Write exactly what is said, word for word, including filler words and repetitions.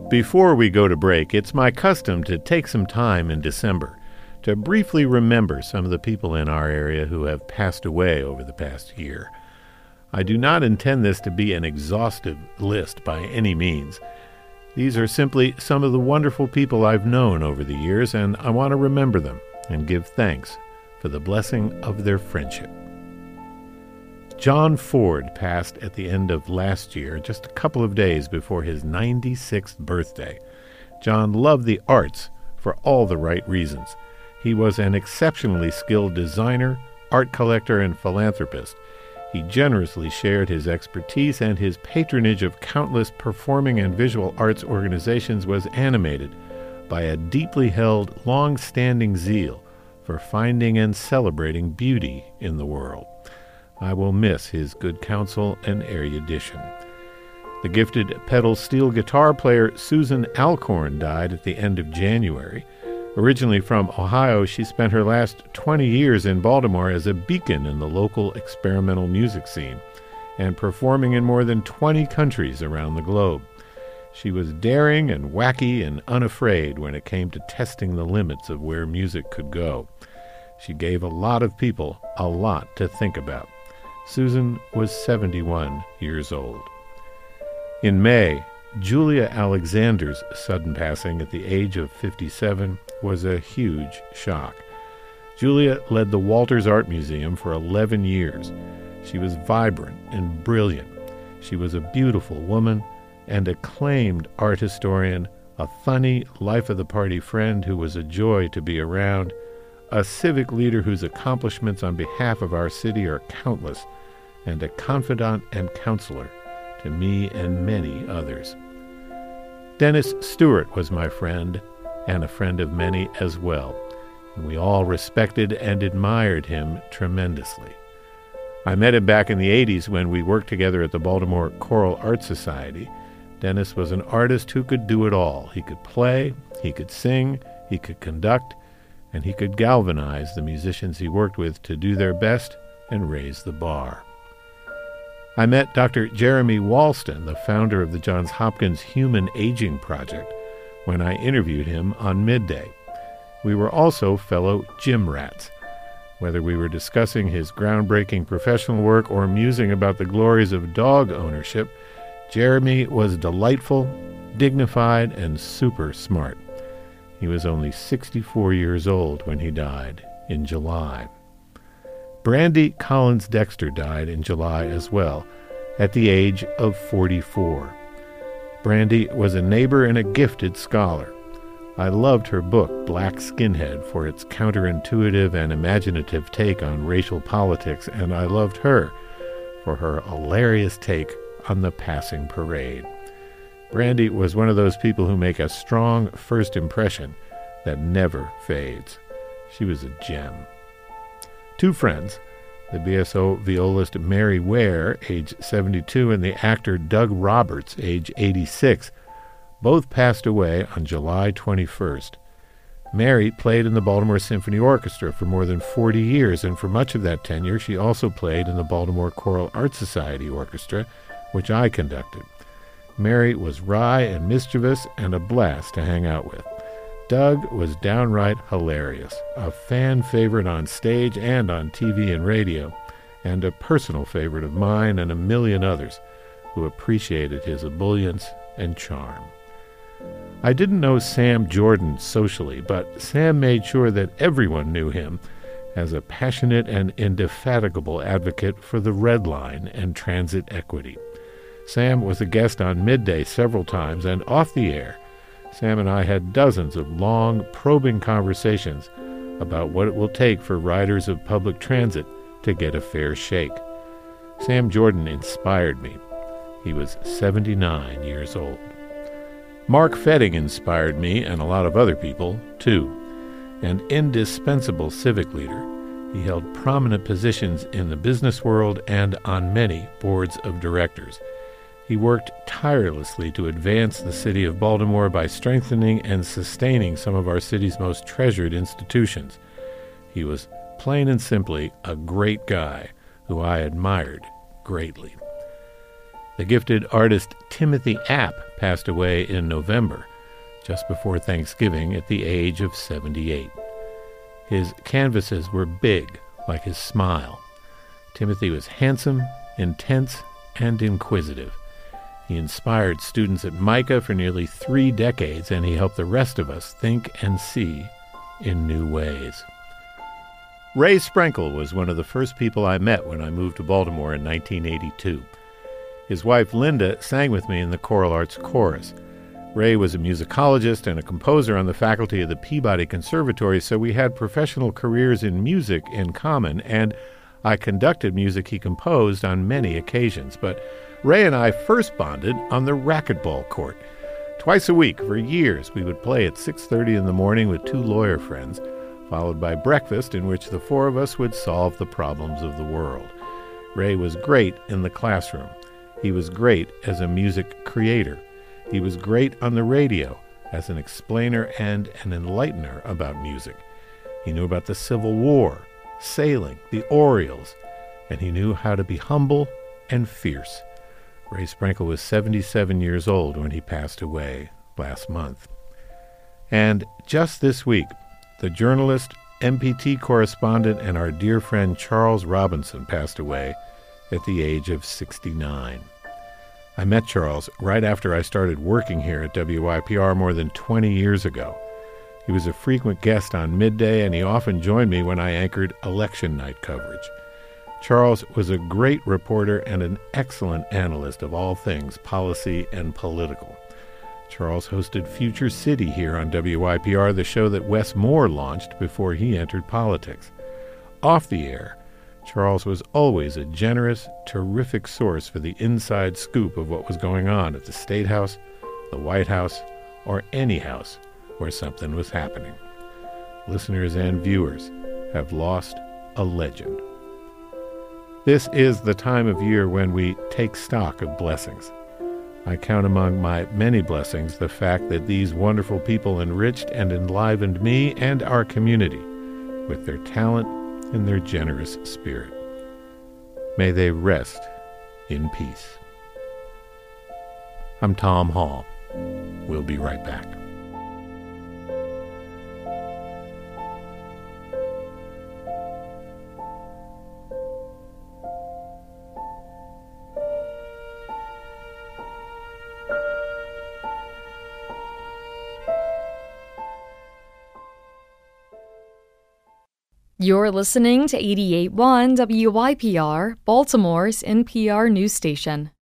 Before we go to break, it's my custom to take some time in December to briefly remember some of the people in our area who have passed away over the past year. I do not intend this to be an exhaustive list by any means. These are simply some of the wonderful people I've known over the years, and I want to remember them and give thanks for the blessing of their friendship. John Ford passed at the end of last year, just a couple of days before his ninety-sixth birthday. John loved the arts for all the right reasons. He was an exceptionally skilled designer, art collector, and philanthropist. He generously shared his expertise, and his patronage of countless performing and visual arts organizations was animated by a deeply held, long-standing zeal for finding and celebrating beauty in the world. I will miss his good counsel and erudition. The gifted pedal steel guitar player Susan Alcorn died at the end of January. Originally from Ohio, she spent her last twenty years in Baltimore as a beacon in the local experimental music scene and performing in more than twenty countries around the globe. She was daring and wacky and unafraid when it came to testing the limits of where music could go. She gave a lot of people a lot to think about. Susan was seventy-one years old. In May, Julia Alexander's sudden passing at the age of fifty-seven was a huge shock. Julia led the Walters Art Museum for eleven years. She was vibrant and brilliant. She was a beautiful woman, and acclaimed art historian, a funny, life-of-the-party friend who was a joy to be around, a civic leader whose accomplishments on behalf of our city are countless, and a confidant and counselor to me and many others. Dennis Stewart was my friend, and a friend of many as well, and we all respected and admired him tremendously. I met him back in the eighties when we worked together at the Baltimore Choral Art Society. Dennis was an artist who could do it all. He could play, he could sing, he could conduct, and he could galvanize the musicians he worked with to do their best and raise the bar. I met Doctor Jeremy Walston, the founder of the Johns Hopkins Human Aging Project, when I interviewed him on Midday. We were also fellow gym rats. Whether we were discussing his groundbreaking professional work or musing about the glories of dog ownership, Jeremy was delightful, dignified, and super smart. He was only sixty-four years old when he died in July. Brandy Collins Dexter died in July as well, at the age of forty-four. Brandy was a neighbor and a gifted scholar. I loved her book, Black Skinhead, for its counterintuitive and imaginative take on racial politics, and I loved her for her hilarious take on the passing parade. Brandy was one of those people who make a strong first impression that never fades. She was a gem. Two friends, the B S O violist Mary Ware, age seventy-two, and the actor Doug Roberts, age eighty-six, both passed away on July twenty-first. Mary played in the Baltimore Symphony Orchestra for more than forty years, and for much of that tenure she also played in the Baltimore Choral Art Society Orchestra, which I conducted. Mary was wry and mischievous and a blast to hang out with. Doug was downright hilarious, a fan favorite on stage and on T V and radio, and a personal favorite of mine and a million others who appreciated his ebullience and charm. I didn't know Sam Jordan socially, but Sam made sure that everyone knew him as a passionate and indefatigable advocate for the Red Line and transit equity. Sam was a guest on Midday several times, and off the air, Sam and I had dozens of long, probing conversations about what it will take for riders of public transit to get a fair shake. Sam Jordan inspired me. He was seventy-nine years old. Mark Fetting inspired me and a lot of other people, too. An indispensable civic leader, he held prominent positions in the business world and on many boards of directors. He worked tirelessly to advance the city of Baltimore by strengthening and sustaining some of our city's most treasured institutions. He was plain and simply a great guy who I admired greatly. The gifted artist Timothy App passed away in November, just before Thanksgiving, at the age of seventy-eight. His canvases were big, like his smile. Timothy was handsome, intense, and inquisitive. He inspired students at MICA for nearly three decades, and he helped the rest of us think and see in new ways. Ray Sprinkle was one of the first people I met when I moved to Baltimore in nineteen eighty-two. His wife, Linda, sang with me in the choral arts chorus. Ray was a musicologist and a composer on the faculty of the Peabody Conservatory, so we had professional careers in music in common, and I conducted music he composed on many occasions. But Ray and I first bonded on the racquetball court. Twice a week for years, we would play at six thirty in the morning with two lawyer friends, followed by breakfast in which the four of us would solve the problems of the world. Ray was great in the classroom. He was great as a music creator. He was great on the radio as an explainer and an enlightener about music. He knew about the Civil War, sailing, the Orioles, and he knew how to be humble and fierce. Ray Sprinkle was seventy-seven years old when he passed away last month. And just this week, the journalist, M P T correspondent, and our dear friend Charles Robinson passed away at the age of sixty-nine. I met Charles right after I started working here at W Y P R more than twenty years ago. He was a frequent guest on Midday, and he often joined me when I anchored election night coverage. Charles was a great reporter and an excellent analyst of all things policy and political. Charles hosted Future City here on W Y P R, the show that Wes Moore launched before he entered politics. Off the air, Charles was always a generous, terrific source for the inside scoop of what was going on at the State House, the White House, or any house where something was happening. Listeners and viewers have lost a legend. This is the time of year when we take stock of blessings. I count among my many blessings the fact that these wonderful people enriched and enlivened me and our community with their talent and their generous spirit. May they rest in peace. I'm Tom Hall. We'll be right back. You're listening to eighty-eight point one W Y P R, Baltimore's N P R news station.